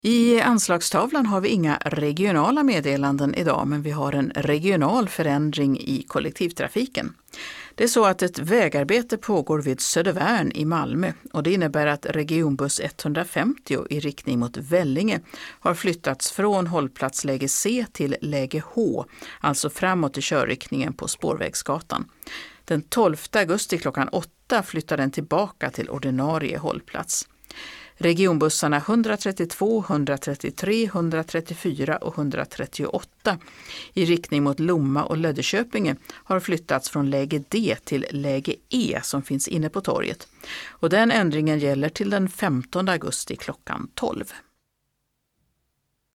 I anslagstavlan har vi inga regionala meddelanden idag, men vi har en regional förändring i kollektivtrafiken. Det är så att ett vägarbete pågår vid Södervärn i Malmö och det innebär att regionbuss 150 i riktning mot Vellinge har flyttats från hållplatsläge C till läge H, alltså framåt i körriktningen på Spårvägsgatan. Den 12 augusti klockan 8 flyttar den tillbaka till ordinarie hållplats. Regionbussarna 132, 133, 134 och 138 i riktning mot Lomma och Löddeköpinge har flyttats från läge D till läge E som finns inne på torget. Och den ändringen gäller till den 15 augusti klockan 12.